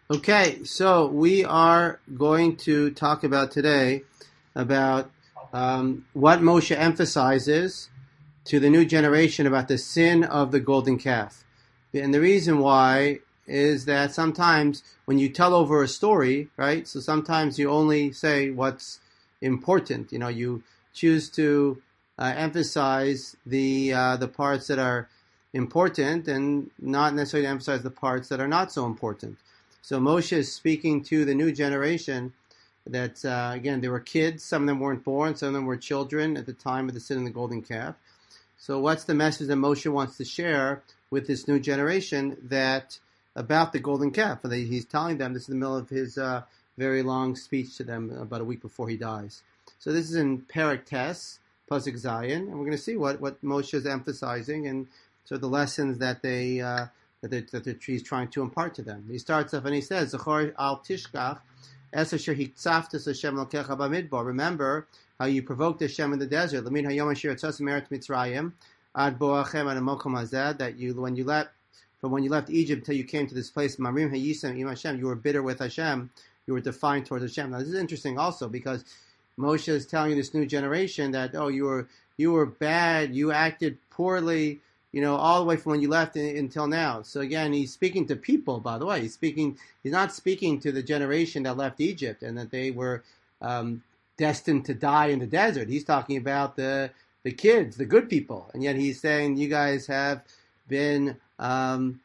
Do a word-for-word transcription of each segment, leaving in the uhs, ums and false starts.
Okay, so we are going to talk about today about um, what Moshe emphasizes to the new generation about the sin of the golden calf. And the reason why is that sometimes when you tell over a story, right? So sometimes you only say what's important. You know, you choose to uh, emphasize the uh, the parts that are important and not necessarily emphasize the parts that are not so important. So Moshe is speaking to the new generation that, uh, again, they were kids. Some of them weren't born. Some of them were children at the time of the sin of the golden calf. So what's the message that Moshe wants to share with this new generation that about the golden calf? He's telling them, this is in the middle of his uh, very long speech to them about a week before he dies. So this is in Perek Tes, Pasuk Zayin, and we're going to see what, what Moshe is emphasizing and so the lessons that they uh, that, they, that the tree is trying to impart to them. He starts off and he says, Zachor al tishkach es asher hitzaftas Hashem lokecha bamidbar. Remember how you provoked Hashem in the desert. Lamin hayom asher yitzas me'eretz Mitzrayim ad boachem ad hamokom hazeh. That you, when you left, from when you left Egypt until you came to this place, Marim hayisem im Hashem, you were bitter with Hashem. You were defiant towards Hashem. Now this is interesting also because Moshe is telling this new generation that oh you were you were bad, you acted poorly, you know, all the way from when you left in, until now. So again, he's speaking to people, by the way. He's speaking. He's not speaking to the generation that left Egypt and that they were um, destined to die in the desert. He's talking about the the kids, the good people. And yet he's saying, you guys have been, um,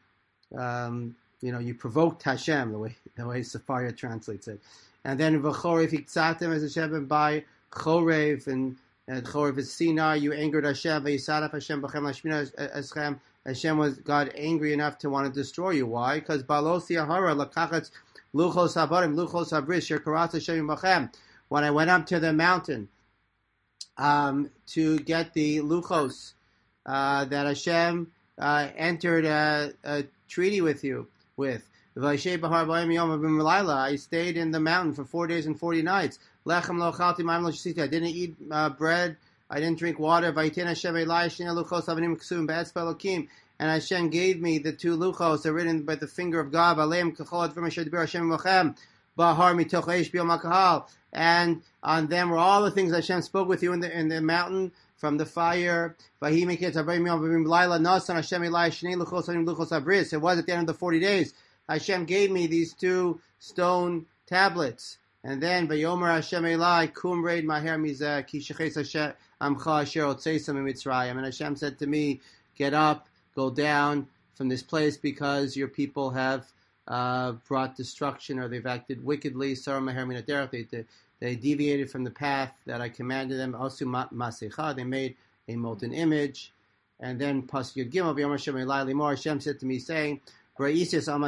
um, you know, you provoked Hashem, the way the way Sefaria translates it. And then v'chorev hikzatem as Hashem by chorev and and chorev is Sinai. You angered Hashem. V'yisaraf Hashem b'chem lashmina eschem. Hashem was God angry enough to want to destroy you. Why? Because balosi ahara lakachatz luchos habarim luchos habris yer karat Hashem b'chem. When I went up to the mountain um, to get the luchos uh, that Hashem uh, entered a, a treaty with you with. I stayed in the mountain for four days and forty nights. I didn't eat uh, bread. I didn't drink water. And Hashem gave me the two luchos that are written by the finger of God. And on them were all the things Hashem spoke with you in the in the mountain from the fire. It was at the end of the forty days. Hashem gave me these two stone tablets. And then, Vayomer Hashem Elai, Kum Reid Maher Mizeh, Ki Sheches Hashem Amcha Asher Otzeisam Mitzrayim. And Hashem said to me, get up, go down from this place because your people have uh, brought destruction or they've acted wickedly. Sarah Maher Minaderech, they, they, they deviated from the path that I commanded them. Asu Masecha, they made a molten image. And then, Pasuk Yud Gimel, Vayomer Hashem Elai Limor, Hashem said to me, saying, See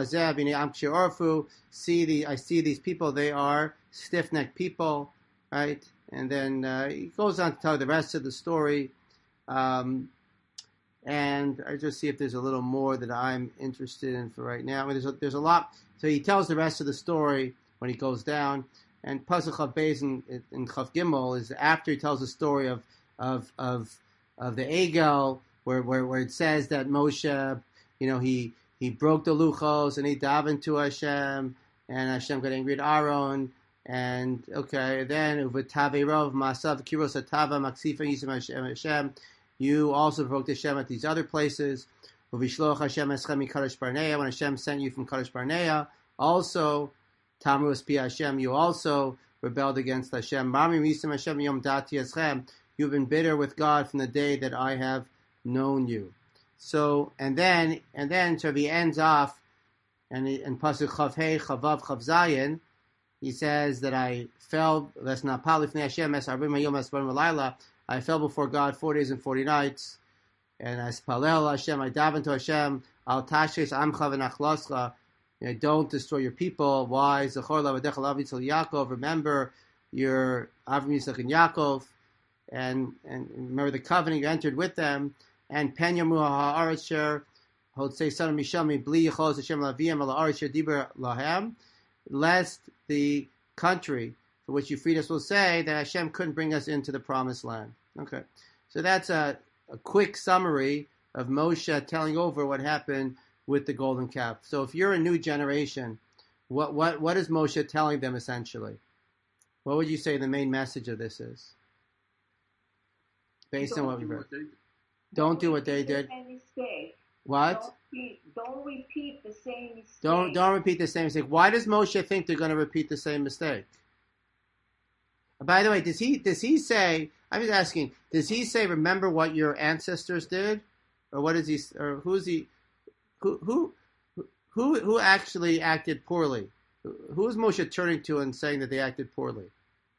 the I see these people; they are stiff-necked people, right? And then uh, he goes on to tell the rest of the story, um, and I just see if there's a little more that I'm interested in for right now. I mean, there's a, there's a lot. So he tells the rest of the story when he goes down, and Pasuk Chav Beis in, in Chav Gimel is after he tells the story of of of of the Egel, where where where it says that Moshe, you know, he. He broke the luchos and he davened to Hashem, and Hashem got angry at Aaron. And okay, then uvetaverov masav kiros atava maksifa yisem Hashem. You also provoked Hashem at these other places. Uvishloch Hashem eschem mikadosh barnea. When Hashem sent you from Kadosh Barnea, also tamu espi Hashem. You also rebelled against Hashem. Mami yisem Hashem yom dati eschem. You've been bitter with God from the day that I have known you. So and then and then so he ends off, and in Pasuk Chav Hey Chavav Chav Zayin, he says that I fell. That's not Palifnei Hashem es Arbim Hayom es Barim V'Layla. I fell before God four days and forty nights, and I spalel Hashem. I daven to Hashem. Al Tashes Amcha V'Nachlascha. Don't destroy your people. Why? Zachor Lavadecha Lavitzel Yaakov. Remember your Avram Yitzchak and Yaakov, and and remember the covenant you entered with them. And Penyamu Ha'aretzer, Hotzei Son Mishami, Bli Yechos Hashem Laviyam Ala Aretzer Diber Lahem, lest the country for which you freed us will say that Hashem couldn't bring us into the promised land. Okay, so that's a, a quick summary of Moshe telling over what happened with the golden calf. So if you're a new generation, What what what is Moshe telling them essentially? What would you say the main message of this is? Based on what we've heard. Don't do what they did. What? Don't repeat, don't repeat the same mistake. Don't don't repeat the same mistake. Why does Moshe think they're going to repeat the same mistake? By the way, does he does he say? I'm just asking. Does he say, "Remember what your ancestors did," or what is he? Or who's he? Who who who who actually acted poorly? Who is Moshe turning to and saying that they acted poorly?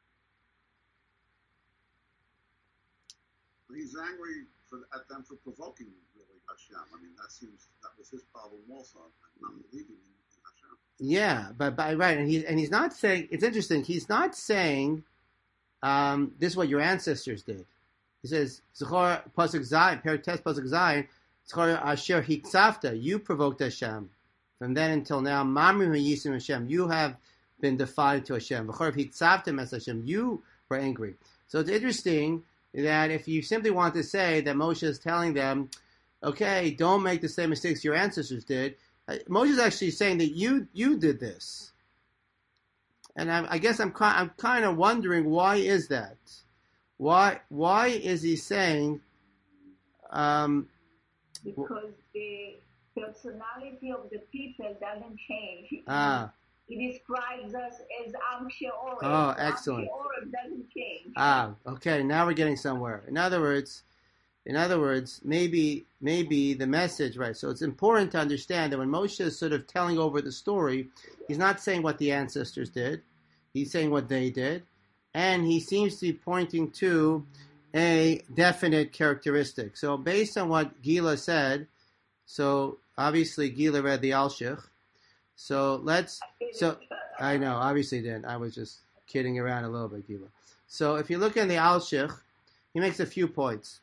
He's angry for, at them for provoking really Hashem. I mean, that seems that was his problem also, not believing in, in Hashem. Yeah, but, but right, and he's and he's not saying. It's interesting. He's not saying um, this is what your ancestors did. He says, "Zechor pasuk zayin, perites pasuk zayin, Zechor asher hitzavta." You provoked Hashem. From then until now, Mamrim hayisim Hashem. You have been defiant to Hashem. Zechor hitzavta es Hashem. You were angry. So it's interesting that if you simply want to say that Moshe is telling them, okay, don't make the same mistakes your ancestors did, Moshe is actually saying that you you did this. And I, I guess I'm I'm kind of wondering, why is that? Why why is he saying? Um, because the personality of the people doesn't change. Ah. He describes us as Am She'oref. Oh, excellent. Am She'oref doesn't change. Ah, okay. Now we're getting somewhere. In other words, in other words, maybe maybe the message, right? So it's important to understand that when Moshe is sort of telling over the story, he's not saying what the ancestors did. He's saying what they did, and he seems to be pointing to a definite characteristic. So based on what Gila said, so obviously Gila read the Alshich. So let's, so, I know, obviously didn't. I was just kidding around a little bit, Gila. So if you look in the Alshich, he makes a few points.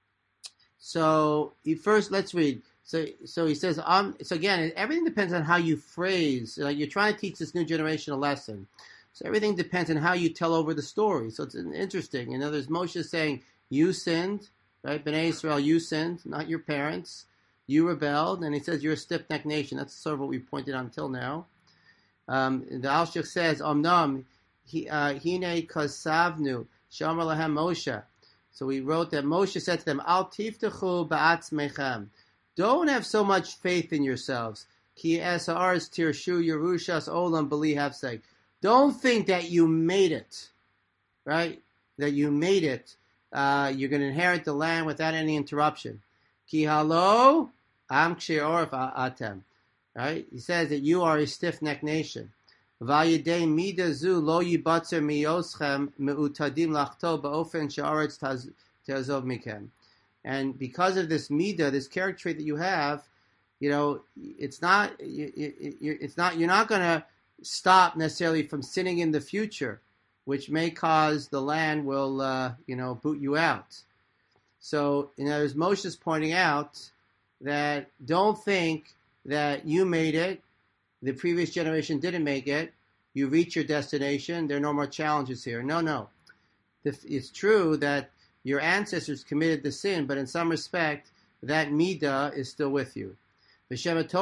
So he first, let's read. So so he says, um, so again, everything depends on how you phrase. Like you're trying to teach this new generation a lesson. So everything depends on how you tell over the story. So it's interesting. In other words, Moshe is saying, you sinned, right? Bnei Israel, you sinned, not your parents. You rebelled, and he says you're a stiff-necked nation. That's sort of what we pointed out until now. Um, the Alshich says, Omnam, hine kasavnu, shamar lahem Moshe. So we wrote that Moshe said to them, Al tiftechu ba'atzmechem. Don't have so much faith in yourselves. Ki es ha'aretz tirshu yerushas olam b'li hafsek. Don't think that you made it, right? That you made it. Uh, you're going to inherit the land without any interruption. Ki halo am kshe'oref atem. Right? He says that you are a stiff-necked nation. Vayidei midazu lo yibatzer miyoschem meutadim lachto ba'ofen she'aretz tazov mikem. And because of this midah, this character trait that you have, you know, it's not, it's not, you're not going to stop necessarily from sinning in the future, which may cause the land will, uh, you know, boot you out. So, in other words, Moshe is pointing out that don't think that you made it, the previous generation didn't make it, you reach your destination, there are no more challenges here. No, no. It's true that your ancestors committed the sin, but in some respect, that midah is still with you. And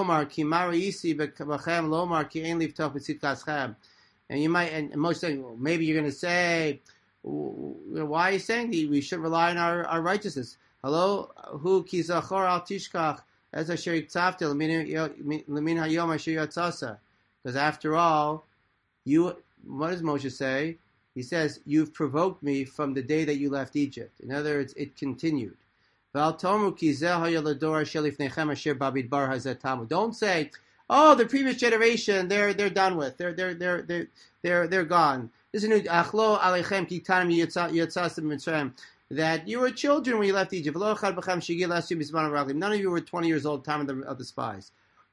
you might, and Moshe saying, well, maybe you're going to say, why are you saying that we should rely on our, our righteousness? Hello, who ki zachor al tishkach as asher yitzavte lemin hayom asher yatzasa. Because after all, you, what does Moshe say? He says, you've provoked me from the day that you left Egypt. In other words, it continued. Don't say, oh, the previous generation, they're they're done with. They're they're they're they're they're, they're gone. This is a new that you were children when you left Egypt. None of you were twenty years old time of the of the spies.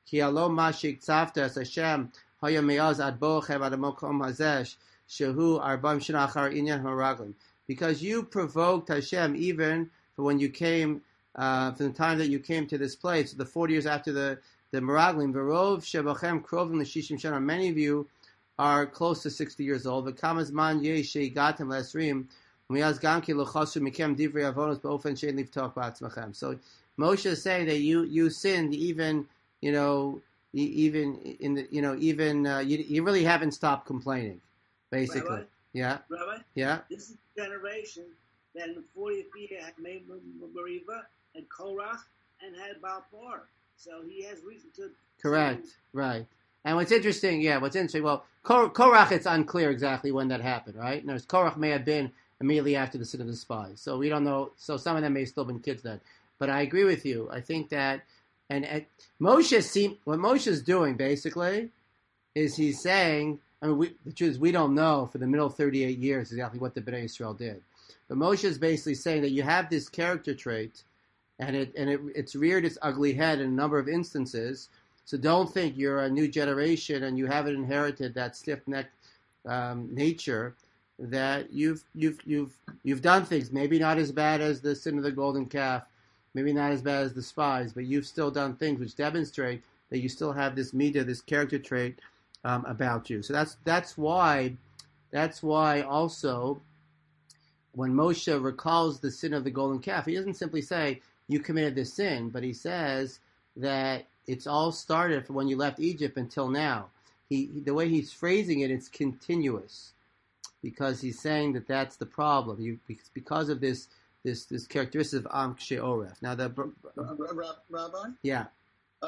Because you provoked Hashem even for when you came, uh, from the time that you came to this place, the forty years after the the Meraglim. Verov shebachem krovim l'shishim shana. Many of you are close to sixty years old. V'kamazman yesh gatem lesrim u'miyaz gamki lochasu mikem divrei avonos ba'ofen shein livtoch ba'atzmachem. So Moshe is saying that you you sinned even, you know, even in the, you know, even uh, you, you really haven't stopped complaining, basically. Rabbi, Yeah, Rabbi, yeah, this is the generation that in the fortieth year had made Mariva and Korach and had Balpar. So he has reason to. correct, to, right. And what's interesting, yeah, what's interesting, well, Kor- Korach, it's unclear exactly when that happened, right? No, Korach may have been immediately after the sin of the spies. So we don't know. So some of them may still have been kids then. But I agree with you. I think that, and, and Moshe, seem, what Moshe is doing, basically, is he's saying, I mean, we, the truth is we don't know for the middle thirty-eight years exactly what the Bnei Israel did. But Moshe is basically saying that you have this character trait, and it and it, it's reared its ugly head in a number of instances. So don't think you're a new generation and you haven't inherited that stiff-necked um, nature. That you've you've you've you've done things maybe not as bad as the sin of the golden calf, maybe not as bad as the spies, but you've still done things which demonstrate that you still have this midah, this character trait um, about you. So that's that's why that's why also when Moshe recalls the sin of the golden calf, he doesn't simply say you committed this sin, but he says that it's all started from when you left Egypt until now. He, he the way he's phrasing it, it's continuous. Because he's saying that that's the problem. You because of this this this characteristic of Am Kshe Oref. Now the Rabbi, yeah, uh,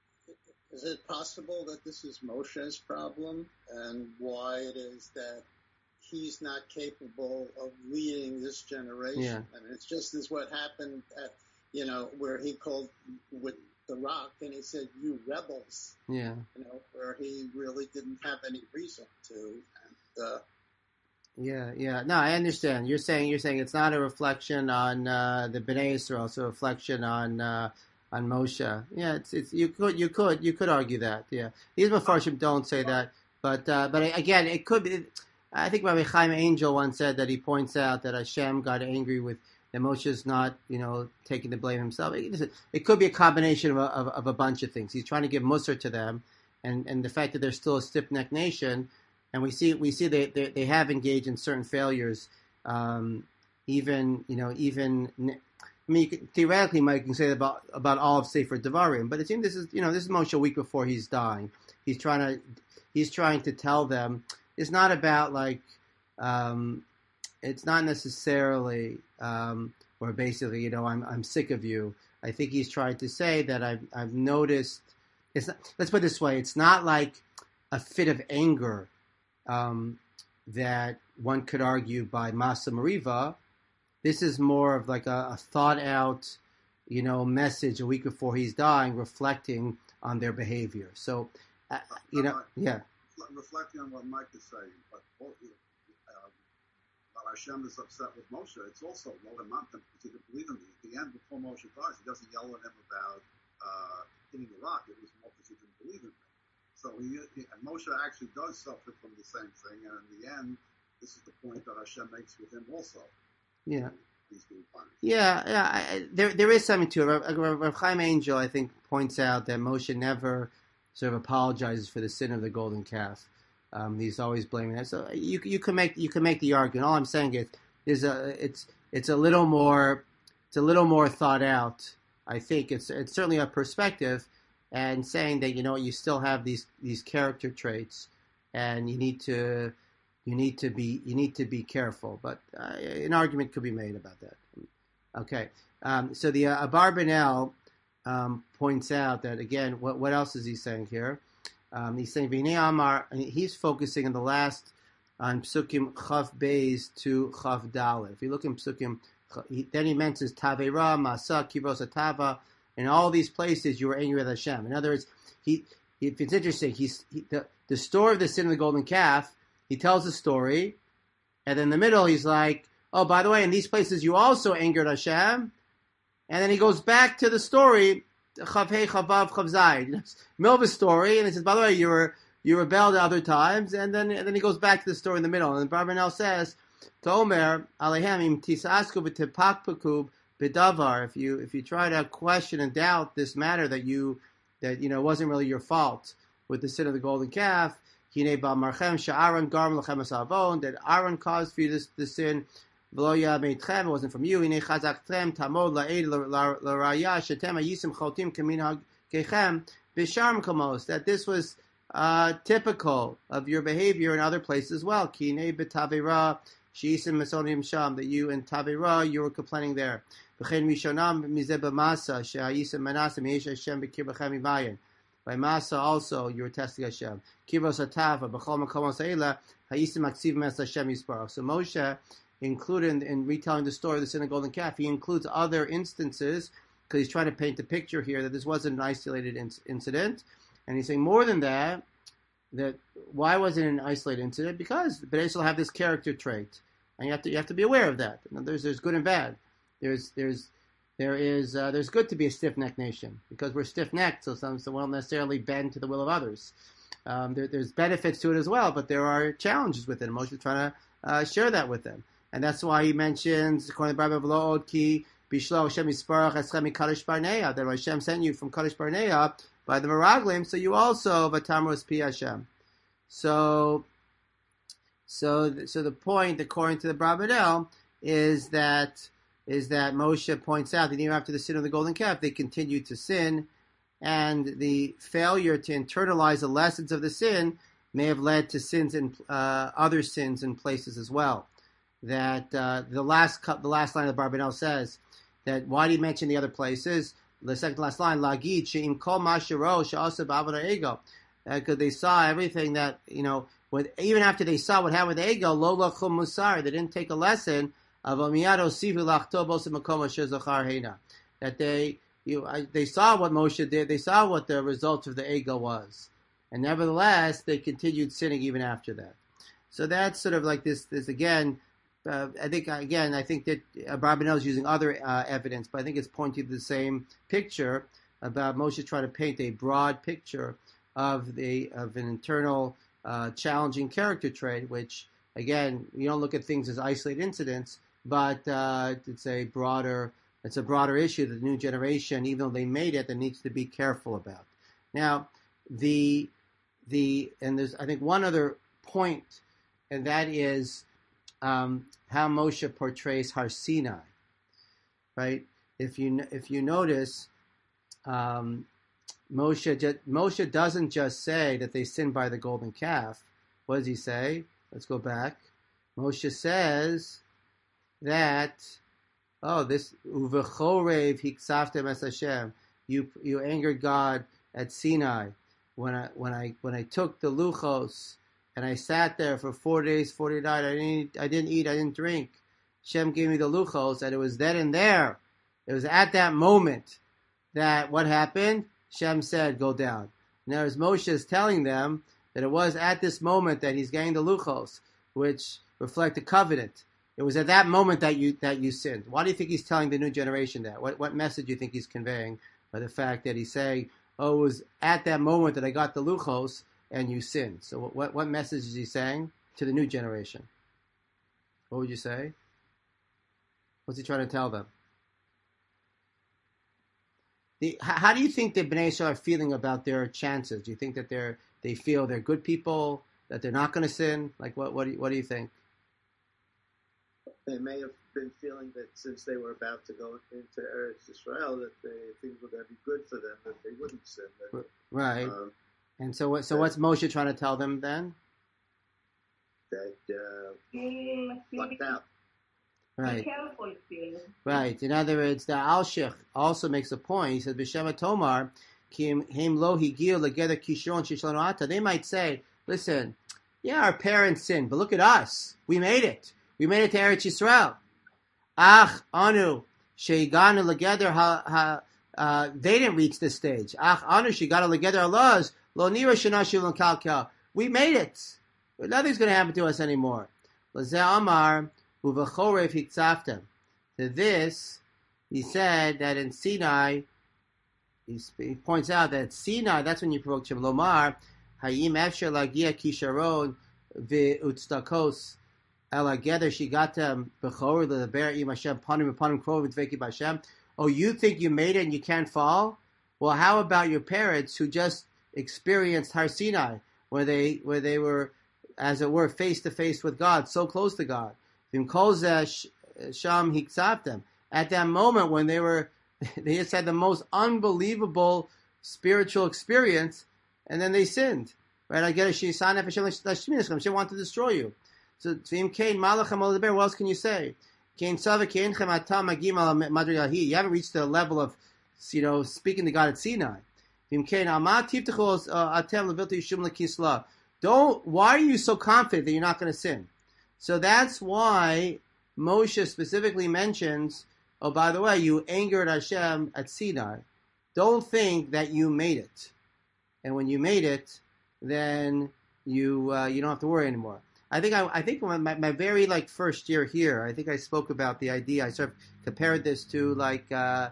is it possible that this is Moshe's problem and why it is that he's not capable of leading this generation? Yeah. I mean, it's just as what happened at you know where he called with the rock and he said, "You rebels." Yeah. You know, where he really didn't have any reason to. And, uh, Yeah, yeah. No, I understand. You're saying you're saying it's not a reflection on uh, the Bnei Israel, it's a reflection on uh, on Moshe. Yeah, it's it's you could you could you could argue that. Yeah, these Mefarshim don't say that, but uh, but again, it could be. I think Rabbi Chaim Angel once said that he points out that Hashem got angry with that Moshe's not you know taking the blame himself. It, it could be a combination of a, of, of a bunch of things. He's trying to give Musar to them, and and the fact that they're still a stiff-necked nation. And we see we see they, they they have engaged in certain failures, um, even you know even I mean you could, theoretically Mike can say that about about all of Sefer Devarim, but it seems this is you know this is Moshe a week before he's dying. He's trying to he's trying to tell them it's not about like um, it's not necessarily um, or basically you know I'm I'm sick of you. I think he's trying to say that I've I've noticed. It's not, let's put it this way: it's not like a fit of anger. Um, that one could argue by Masa Mariva. This is more of like a, a thought-out, you know, message a week before he's dying, reflecting on their behavior. So, uh, you know, yeah. Reflecting on what Mike is saying, but uh, while Hashem is upset with Moshe, it's also Lo Emantam because he didn't believe in me. At the end, before Moshe dies, he doesn't yell at him about uh, hitting the rock. It was more because he didn't believe in me. So he, he, and Moshe actually does suffer from the same thing, and in the end, this is the point that Hashem makes with him also. Yeah. He's being punished. Yeah, yeah. I, there, there is something to it. Rav Chaim Angel, I think, points out that Moshe never sort of apologizes for the sin of the golden calf. Um, he's always blaming that. So you, you can make, you can make the argument. All I'm saying is, is a, it's, it's a little more, it's a little more thought out. I think it's, it's certainly a perspective. And saying that you know you still have these, these character traits, and you need to you need to be you need to be careful. But uh, an argument could be made about that. Okay, um, so the uh, Abarbanel um, points out that again. What what else is he saying here? Um, he's saying V'nei Amar. He's focusing on the last on Psukim Chaf Beis to Chaf Daled. If you look in Psukim, he, then he mentions Tavera, Masa, Kibros Atava. In all these places, you were angry with Hashem. In other words, he, if it's interesting, he's he, the, the story of the sin of the golden calf. He tells the story, and then in the middle, he's like, "Oh, by the way, in these places, you also angered Hashem." And then he goes back to the story, Chav Hey, Chavav, Chav Zayin, middle of the story, and he says, "By the way, you were you rebelled at other times." And then and then he goes back to the story in the middle, and Barbanel says, "To Omer Alehem im tisasku v'tepakpakub." Bidavar, if you if you try to question and doubt this matter that you that you know wasn't really your fault with the sin of the golden calf, that Aaron caused for you this, this sin, it wasn't from you. Bishar Mkomos, that this was uh, typical of your behavior in other places as well. Kinei b'tavera, she'isim mesonim sham, that you in Tavera, you were complaining there. V'chein mishonam mizeh b'masa, she'ayisim manasim, yesh Hashem b'kir b'chem ivayin. By Masa also, you were testing Hashem. Kivos hatava, b'chol makomos ha'ila, ha'isim aksiv mes Hashem yisparach. So Moshe included in, in retelling the story of the sin of the golden calf, he includes other instances, because he's trying to paint the picture here that this wasn't an isolated inc- incident. And he's saying more than that, that why wasn't it an isolated incident? Because Bnei Yisrael have this character trait. And you have to you have to be aware of that. And there's there's good and bad. There's there's there is uh, there's good to be a stiff-necked nation, because we're stiff-necked, so some so we don't necessarily bend to the will of others. Um, there, there's benefits to it as well, but there are challenges with it. And Moshe is trying to uh, share that with them. And that's why he mentions, according to the Bible, V'lo od ki bishlo Hashem yisparach eschem mikadosh barnea, that Hashem sent you from Kadosh Barnea by the Meraglim, so you also v'tamros pi Hashem. So, so, so the point, according to the Brabadel, is that is that Moshe points out that even after the sin of the golden calf, they continued to sin, and the failure to internalize the lessons of the sin may have led to sins in uh, other sins in places as well. That uh, the last the last line of the Barbanel says that why do you mention the other places? The second to last line, Lagid she'im kol mashiro she'asa b'avodah ego, because they saw everything that you know. With, even after they saw what happened with the ego, lo lachum musar, they didn't take a lesson of amiyad osivu lachto bosim makom asher zachar heina. That they you I, they saw what Moshe did, they saw what the result of the ego was, and nevertheless they continued sinning even after that. So that's sort of like this. This again. Uh, I think again. I think that uh, Barbanel is using other uh, evidence, but I think it's pointing to the same picture about Moshe trying to paint a broad picture of the of an internal uh, challenging character trait. Which again, you don't look at things as isolated incidents, but uh, it's a broader it's a broader issue that the new generation, even though they made it, that needs to be careful about. Now, the the and there's I think one other point, and that is. Um, how Moshe portrays Har Sinai, right? If you if you notice, um, Moshe just, Moshe doesn't just say that they sinned by the golden calf. What does he say? Let's go back. Moshe says that oh, this uvechorev hiksaftem es Hashem. You you angered God at Sinai when I when I when I took the luchos. And I sat there for four days, forty nights. I didn't, I didn't eat, I didn't drink. Shem gave me the luchos, and it was then and there. It was at that moment that what happened? Shem said, "Go down." Now, as Moshe is telling them that it was at this moment that he's getting the luchos, which reflect the covenant. It was at that moment that you that you sinned. Why do you think he's telling the new generation that? What what message do you think he's conveying by the fact that he's saying, "Oh, it was at that moment that I got the luchos." And you sin. So what what message is he saying to the new generation? What would you say? What's he trying to tell them? The, how do you think the Bnei Yisrael are feeling about their chances? Do you think that they're they feel they're good people, that they're not going to sin? Like what what do you, what do you think? They may have been feeling that since they were about to go into Eretz Israel, that they, things were going to be good for them, that they wouldn't sin. That, right. Um, And so, what? So, what's Moshe trying to tell them then? That uh, Mm, lucked out. Right. Be careful, Phil. Right. In other words, the Alshich also makes a point. He says, "B'Shem Tomar, kim heim lo higil together kishon shishlanu ata." They might say, "Listen, yeah, our parents sinned, but look at us. We made it. We made it to Eretz Yisrael. Ach anu sheiganu together ha ha." Uh, they didn't reach this stage. Ach anu sheiganu together Allah's. Lo nira shenashu l'kalkal. We made it. Nothing's going to happen to us anymore. L'zeh amar uvechorev hitzaftem. To this, he said that in Sinai, he, he points out that Sinai, that's when you provoked Shem Lomar, hayim efsher lagia kisharon ve'utztakos elageder shigatem bechor leber im Hashem panim panim krov v'tveki b'Hashem. Oh, you think you made it and you can't fall? Well, how about your parents who just experienced Har Sinai, where they where they were, as it were, face to face with God, so close to God. Sham hiksavtem. At that moment when they were, they just had the most unbelievable spiritual experience, and then they sinned. Right? I get a Shisan Hashem wanted to destroy you. So what else can you say? You haven't reached the level of, you know, speaking to God at Sinai. Don't. Why are you so confident that you're not going to sin? So that's why Moshe specifically mentions, oh, by the way, you angered Hashem at Sinai. Don't think that you made it, and when you made it, then you uh, you don't have to worry anymore. I think I, I think my, my very like first year here, I think I spoke about the idea. I sort of compared this to like uh,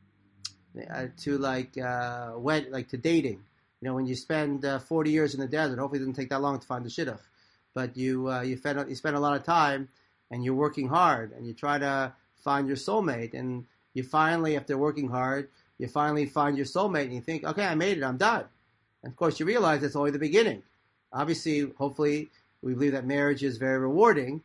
uh, to like uh, wed, like to dating. You know, when you spend uh, forty years in the desert, hopefully it doesn't take that long to find the shidduch. But you uh, you spend you spend a lot of time, and you're working hard, and you try to find your soulmate, and you finally, after working hard, you finally find your soulmate, and you think, okay, I made it, I'm done. And of course, you realize it's only the beginning. Obviously, hopefully, we believe that marriage is very rewarding,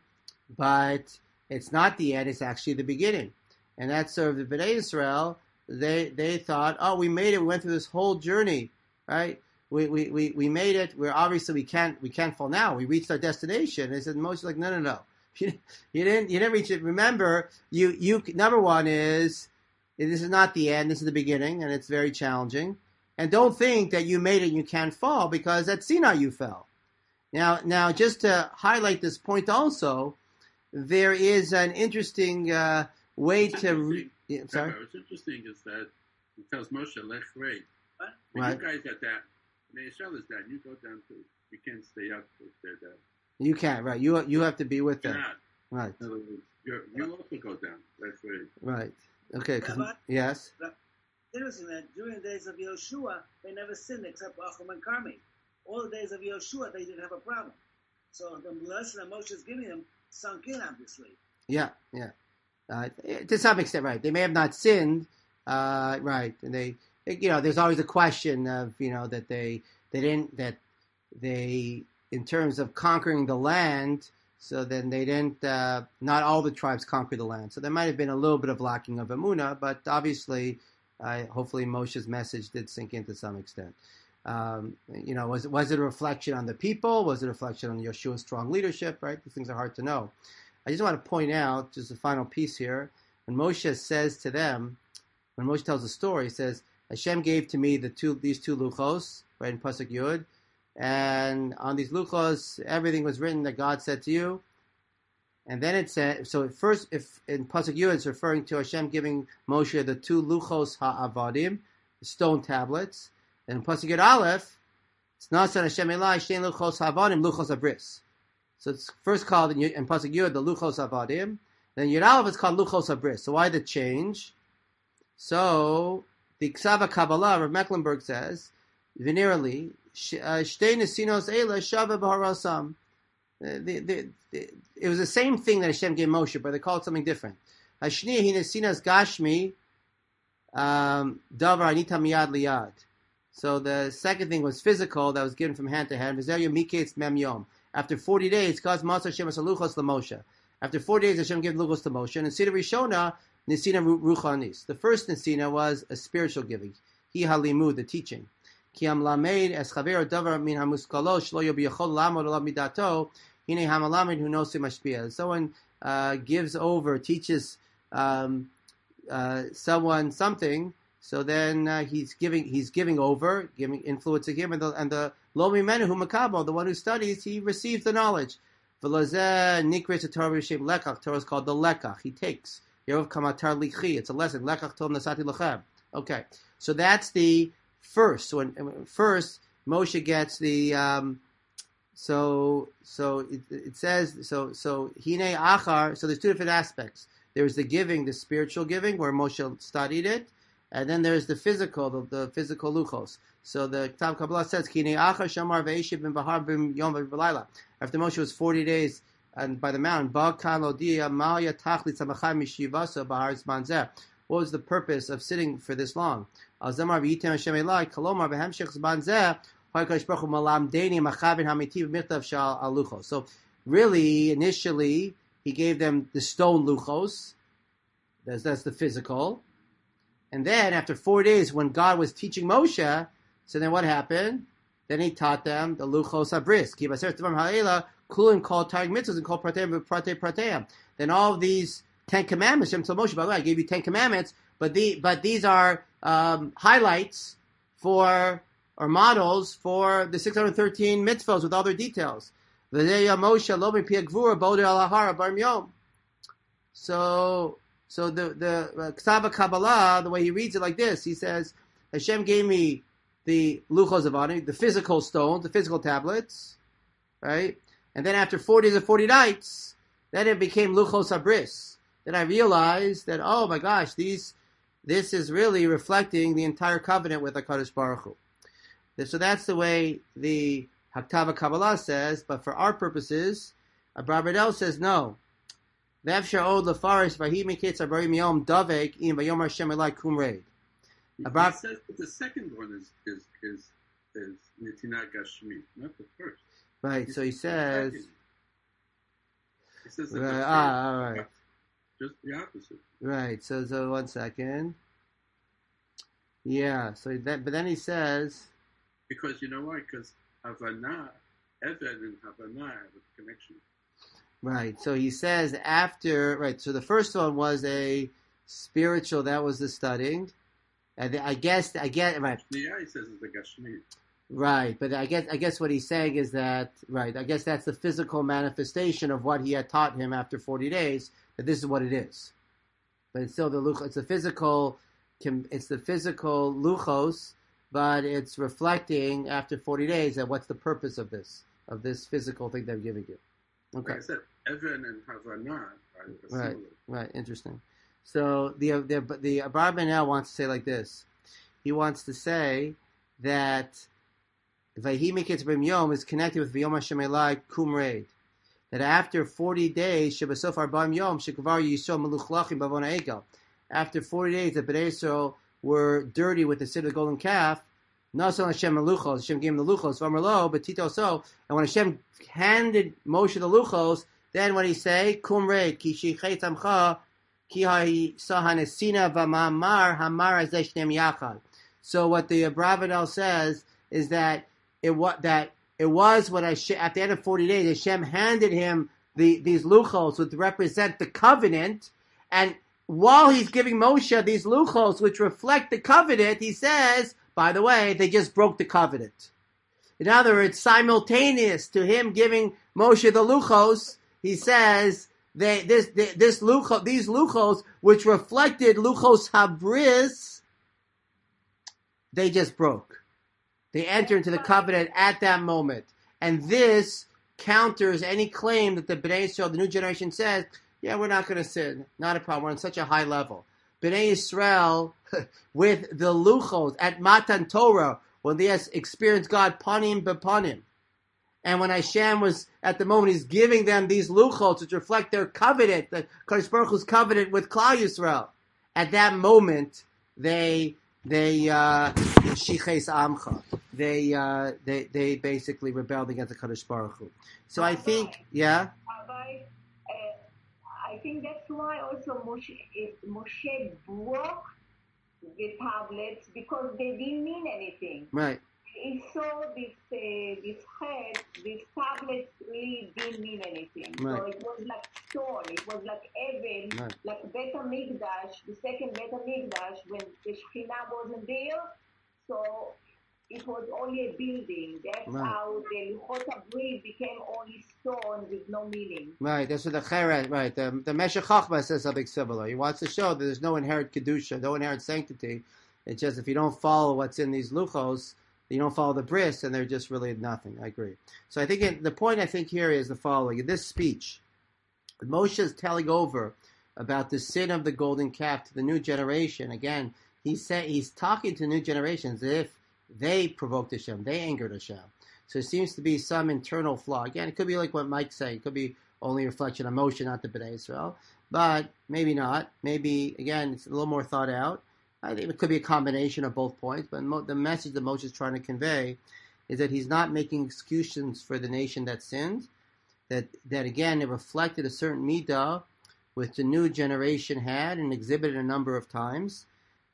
but it's not the end, it's actually the beginning. And that's sort of the Bnei Israel, they they thought, oh, we made it, we went through this whole journey, right? We we, we, we made it, we're obviously we can't we can't fall now. We reached our destination. And they said, Moshe, like, no, no, no. You, you didn't you didn't reach it. Remember, you you number one is this is not the end, this is the beginning, and it's very challenging. And don't think that you made it and you can't fall, because at Sinai you fell. Now, now, just to highlight this point also, there is an interesting uh, way what's to... Re- yeah, sorry? What's interesting is that he tells Moshe, Lech Rei. When Right. you guys are that, when Israel is that, you go down to, you can't stay up if they're there. You can't, right. You you have to be with You're them. not. Right, In other words, you're, you also go down. Lech Rei. right. Okay, 'cause- Rabbi? yes? Interesting that during the days of Yoshua, they never sinned except Achim and Carmi. All the days of Yoshua, they didn't have a problem. So the lesson that Moshe is giving them sunk in, obviously. Yeah, yeah. Uh, to some extent, right. They may have not sinned, uh, right. And they, you know, there's always a question of, you know, that they, they didn't, that they, in terms of conquering the land, so then they didn't, uh, not all the tribes conquered the land. So there might have been a little bit of lacking of Emunah, but obviously, uh, hopefully Moshe's message did sink in to some extent. Um, you know, was, was it a reflection on the people? Was it a reflection on Yeshua's strong leadership, right? These things are hard to know. I just want to point out, just a final piece here, when Moshe says to them, when Moshe tells the story, he says, Hashem gave to me the two, these two luchos, right, in Pasuk Yud, and on these luchos, everything was written that God said to you. And then it said, so first, if in Pasuk Yud, it's referring to Hashem giving Moshe the two luchos ha'avadim, stone tablets. And in Pasuk Yud Aleph, it's not said Hashem Elai, Shtein luchos ha'avadim, luchos abris. So it's first called in, in Pasuk Yud, the luchos ha'avadim. Then Yud Aleph is called luchos abris. So why the change? So the Ksava Kabbalah, Rav Mecklenburg says, venerally, Shtei nesinos eila shava b'harasam. The, the, the, it was the same thing that Hashem gave Moshe, but they called it something different. Hashni hi nesinas gashmi davar anita miyad liyad. So the second thing was physical, that was given from hand to hand. V'zer yomiketz mem yom. After forty days, Kaz Matzah Hashem asaluchos LaMoshe. After forty days, Hashem gave luchos to Moshe. And Nesina Rishona, Nesina Ruchanis. The first Nesina was a spiritual giving. Hi halimud, the teaching. Ki am lamed es chaver davar min hamuskalo shlo yobiyachol lamod olav midato hine hamalamed hu nosim mashpia. Someone uh, gives over, teaches um, uh, someone something, so then uh, he's giving he's giving over, giving influencing him, and the and the lo mimenu hu makabo, the one who studies, he receives the knowledge. V'lozeh nikris a Torah b'shem lekach. Torah is called the lekach. He takes. Yerov kamatar lichi. It's a lesson. Lekach tov nasati lechem. Okay, so that's the first. So when, first Moshe gets the um, so so it, it says so so hine achar. So there's two different aspects. There's the giving, the spiritual giving, where Moshe studied it. And then there's the physical, the, the physical luchos. So the Ktav Kabbalah says, Kine achar shamar ve'eshiv bin bahar bin yom v'layla. After Moshe was forty days and by the mountain, Ba'kan lodia ma'ya tachlit samachai mishivaso bahar zman zeh. What was the purpose of sitting for this long? Al zamar v'yitem Hashem elai, kalomar v'hemshech zman zeh, ha'ikadosh baruch hu malam deini machavin hamitiv michtav shal al luchos. So really, initially, he gave them the stone luchos. That's, that's the physical. And then after four days, when God was teaching Moshe, so then what happened? Then he taught them the Luchos Habris. Ki b'aseret devarim ha'ela kulin kol tarig mitzvahs and kol prateim v'pratei prateim. Then all of these Ten Commandments, Hashem told Moshe, by the way, I gave you Ten Commandments, but the but these are um, highlights for or models for the six hundred thirteen mitzvahs with all their details. So, so the the uh, Ksava Kabbalah, the way he reads it like this, he says, Hashem gave me the Luchos Avani, the physical stones, the physical tablets, right? And then after forty days and forty nights, then it became Luchos Habris. Then I realized that, oh my gosh, these this is really reflecting the entire covenant with HaKadosh Baruch Hu. So that's the way the Haktava Kabbalah says, but for our purposes, Abra Berdel says no. V'efshar od lefaris v'hi miketz abarim yom davek im v'yom Hashem elai kumreid. He Abra- says that the second one is is is is Netinat Gashmi, not the first. Right, so he says, He says that right, the ah, all first- right, just the opposite. right. So, so one second. Yeah. So that, but then he says, Because you know why? Because Havana, Evan and Havana have a connection. right. So he says after, right. So the first one was a spiritual. That was the studying. And the- I guess, I get right. Yeah, he says it's the Gashmi. Right, but I guess I guess what he's saying is that right. I guess that's the physical manifestation of what he had taught him after forty days. That this is what it is, but it's still the luch. It's the physical. It's the physical luchos, but it's reflecting after forty days that what's the purpose of this of this physical thing they're giving you. Okay, Like I said, Evan and Havana are right, similar. right, interesting. So the the the Abar Benel wants to say like this. He wants to say that Vayhi Miketz B'Yom Yom is connected with V'Yom Hashem Elai Kumreid. That after forty days, Shebasof Arba'im Yom, Shekvar Yisrael Meluchlachim Bavona Egel. After forty days, the Bnei Yisrael were dirty with the sin of the golden calf. Nason Hashem Meluchos, Hashem gave him the Luchos, Vamerlo, but Tito so. And when Hashem handed Moshe the Luchos, then what did he say? Kumreid, Ki Shichet Amcha, Ki Sahanesina Vamamar Hamar Azeh Shneim Yachad. So what the Abravanel says is that it was that it was when Hashem, at the end of forty days, Hashem handed him the these luchos, which represent the covenant, and while he's giving Moshe these luchos, which reflect the covenant, he says, by the way, they just broke the covenant. In other words, simultaneous to him giving Moshe the luchos, he says they this this lucho these luchos, which reflected luchos habris, they just broke. They enter into the covenant at that moment. And this counters any claim that the Bnei Yisrael, the new generation, says, yeah, we're not going to sin. Not a problem. We're on such a high level. Bnei Yisrael, with the luchos at Matan Torah, when they experienced God panim bepanim, and when Hashem was, at the moment, he's giving them these luchos which reflect their covenant, the Kadosh Baruch Hu's covenant with Klal Yisrael. At that moment, they... They uh, shiches amcha. They uh, they they basically rebelled against the Kadosh Baruch Hu. So I think, yeah. Rabbi, uh, I think that's why also Moshe, Moshe broke the tablets because they didn't mean anything. Right. He saw this uh, this head, these tablets really didn't mean anything. Right. So it was like stone, it was like Evan, Right. like Bet HaMikdash, the second Bet HaMikdash, when the Shekhinah wasn't there. So it was only a building. That's Right. how the Luchot HaBrit became only stone with no meaning. Right. That's what the Cheret, right. The, the Meshech Chochmah says something similar. He wants to show that there's no inherent Kedusha, no inherent sanctity. It's just if you don't follow what's in these luchos, you don't follow the bris, and they're just really nothing. I agree. So I think it, the point I think here is the following. In this speech, Moshe is telling over about the sin of the golden calf to the new generation. Again, he said he's talking to new generations as if they provoked Hashem, they angered Hashem. So it seems to be some internal flaw. Again, it could be like what Mike's saying. It could be only a reflection of Moshe, not the Bnei Israel. But maybe not. Maybe, again, it's a little more thought out. I think it could be a combination of both points, but mo- the message that Moshe is trying to convey is that he's not making excuses for the nation that sinned, that, that again, it reflected a certain midah which the new generation had and exhibited a number of times,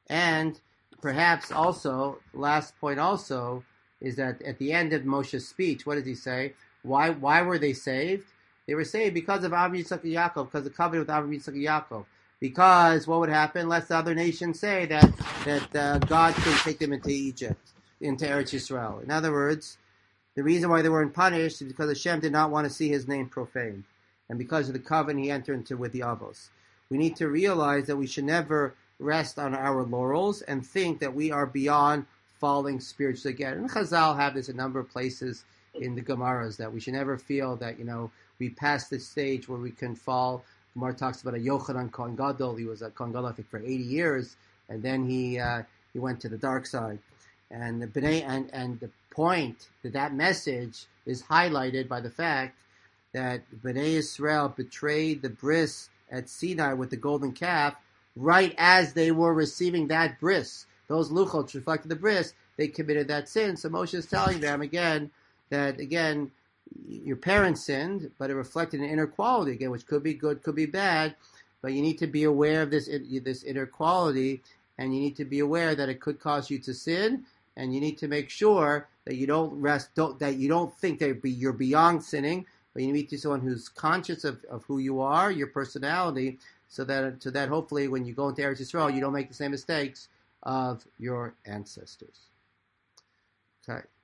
And perhaps also, last point also, is that at the end of Moshe's speech, what does he say? Why why were they saved? They were saved because of Avraham, Yitzchak, and Yaakov, because of the covenant with Avraham, Yitzchak, and Yaakov. Because what would happen? Let the other nations say that that uh, God can take them into Egypt, into Eretz Yisrael. In other words, the reason why they weren't punished is because Hashem did not want to see His name profaned, and because of the covenant He entered into with the Avos. We need to realize that we should never rest on our laurels and think that we are beyond falling spiritually again. And Chazal have this in a number of places in the Gemaras, that we should never feel that, you know, we passed this stage where we can fall. Gemara talks about a Yochanan Kohen Gadol. He was a Kohen Gadol, I think, for eighty years, and then he uh, he went to the dark side. And the B'nai, and and the point that that message is highlighted by the fact that B'nai Israel betrayed the bris at Sinai with the golden calf right as they were receiving that bris. Those luchot reflected the bris. They committed that sin. So Moshe is telling them again that, again, your parents sinned, but it reflected an inner quality, again, which could be good, could be bad, but you need to be aware of this this inner quality, and you need to be aware that it could cause you to sin, and you need to make sure that you don't rest, don't, that you don't think that you're beyond sinning, but you need to be someone who's conscious of, of who you are, your personality, so that so that hopefully when you go into Eretz Yisrael, you don't make the same mistakes of your ancestors. Okay.